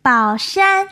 宝山。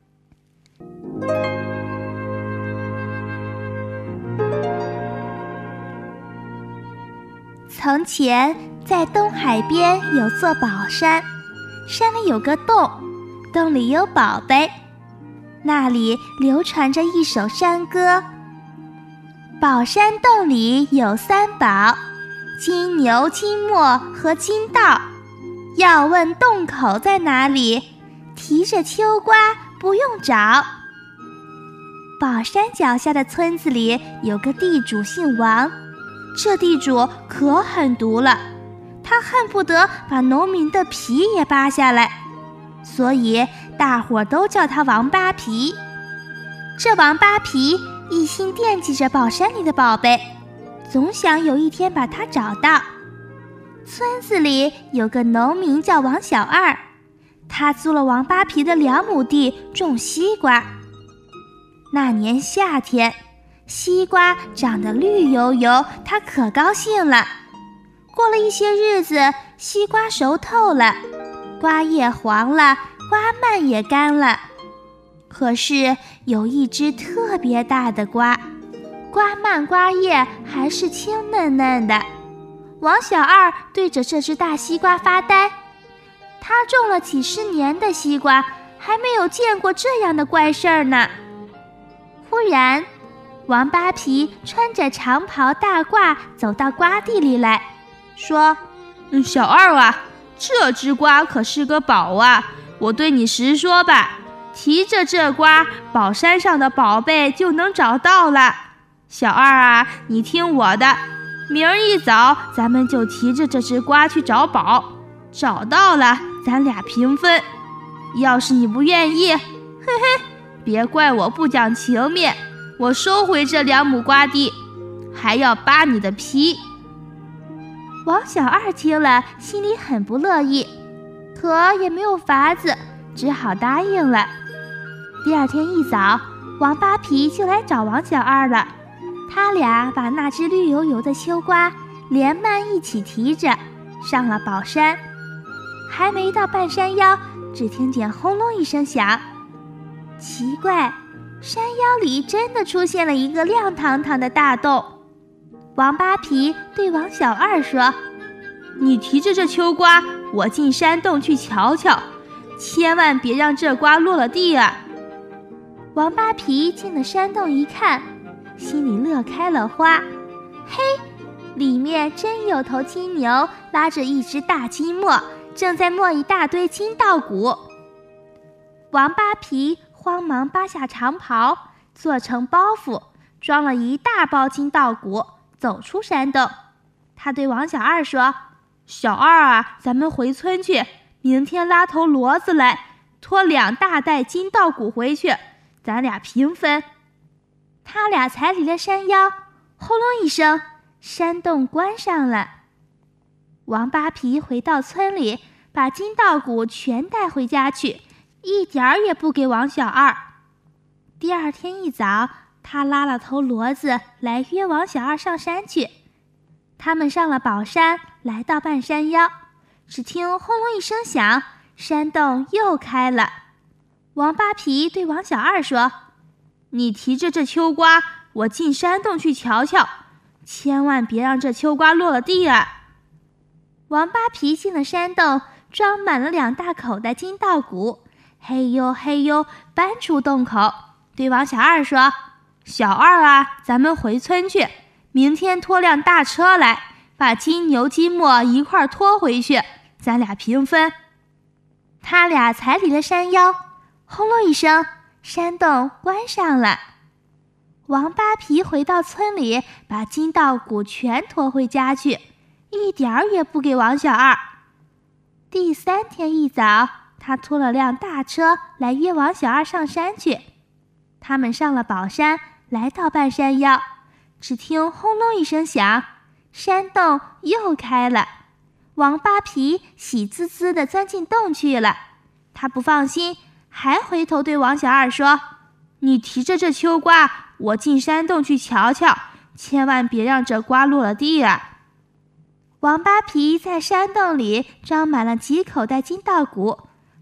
从前，在东海边有座宝山，山里有个洞，洞里有宝贝，那里流传着一首山歌：宝山洞里有三宝，金牛、金墨和金稻。要问洞口在哪里，提着秋瓜不用找。宝山脚下的村子里有个地主姓王，这地主可狠毒了，他恨不得把农民的皮也扒下来，所以大伙都叫他王扒皮。这王扒皮一心惦记着宝山里的宝贝，总想有一天把它找到。村子里有个农民叫王小二，他租了王扒皮的2亩地种西瓜。那年夏天，西瓜长得绿油油，他可高兴了。过了一些日子，西瓜熟透了，瓜叶黄了，瓜蔓也干了。可是有一只特别大的瓜，瓜蔓瓜叶还是青嫩嫩的。王小二对着这只大西瓜发呆，他种了几十年的西瓜，还没有见过这样的怪事儿呢。忽然，王扒皮穿着长袍大褂走到瓜地里来，说： 小二啊，这只瓜可是个宝啊，我对你实说吧，提着这瓜，宝山上的宝贝就能找到了。小二啊，你听我的，明儿一早咱们就提着这只瓜去找宝，找到了咱俩平分。要是你不愿意，嘿嘿，别怪我不讲情面，我收回这2亩瓜地，还要扒你的皮。 王小二听了，心里很不乐意，可也没有法子，只好答应了。第二天一早，王扒皮就来找王小二了。他俩把那只绿油油的秋瓜连蔓一起提着，上了宝山。还没到半山腰，只听见轰隆一声响。奇怪，山腰里真的出现了一个亮堂堂的大洞。王扒皮对王小二说： 你提着这秋瓜，我进山洞去瞧瞧，千万别让这瓜落了地啊。 王扒皮进了山洞一看，心里乐开了花。嘿，里面真有头金牛拉着一只大金磨，正在磨一大堆金稻谷。王扒皮慌忙扒下长袍，做成包袱，装了一大包金稻谷，走出山洞。他对王小二说： 小二啊，咱们回村去，明天拉头骡子来，拖2大袋金稻谷回去，咱俩平分。 他俩才离了山腰，轰隆一声，山洞关上了。王扒皮回到村里，把金稻谷全带回家去，一点儿也不给王小二。第二天一早，他拉了头骡子来约王小二上山去。他们上了宝山，来到半山腰，只听轰隆一声响，山洞又开了。王扒皮对王小二说： 你提着这秋瓜，我进山洞去瞧瞧，千万别让这秋瓜落了地啊。 王扒皮进了山洞，装满了2大口袋金稻谷，嘿呦嘿呦搬出洞口，对王小二说： 小二啊，咱们回村去，明天拖辆大车来，把金牛金磨一块拖回去，咱俩平分。 他俩才离了山腰，轰隆一声，山洞关上了。王扒皮回到村里，把金稻谷全驮回家去，一点儿也不给王小二。第3天一早，他拖了辆大车来约王小二上山去。他们上了宝山，来到半山腰，只听轰隆一声响，山洞又开了。王扒皮喜滋滋地钻进洞去了。他不放心，还回头对王小二说： 你提着这秋瓜，我进山洞去瞧瞧，千万别让这瓜落了地啊。 王扒皮在山洞里装满了几口袋金稻谷，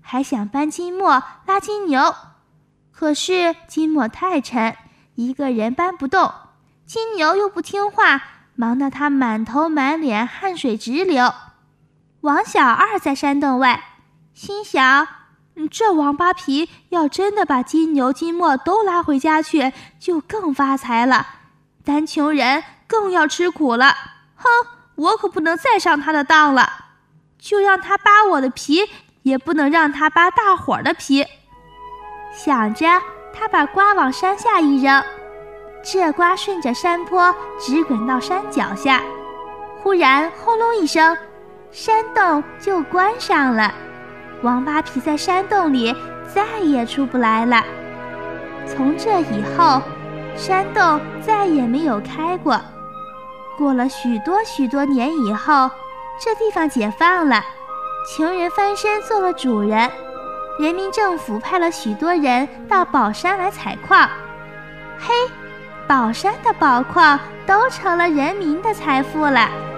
还想搬金磨拉金牛，可是金磨太沉，一个人搬不动，金牛又不听话，忙得他满头满脸汗水直流。王小二在山洞外，心想，这王八皮要真的把金牛金磨都拉回家去，就更发财了，单穷人更要吃苦了。哼，我可不能再上他的当了，就让他扒我的皮，也不能让他扒大伙儿的皮。想着，他把瓜往山下一扔，这瓜顺着山坡直滚到山脚下，忽然轰隆一声，山洞就关上了。王八皮在山洞里再也出不来了。从这以后，山洞再也没有开过。过了许多年以后，这地方解放了，穷人翻身做了主人，人民政府派了许多人到宝山来采矿。嘿，宝山的宝矿都成了人民的财富了。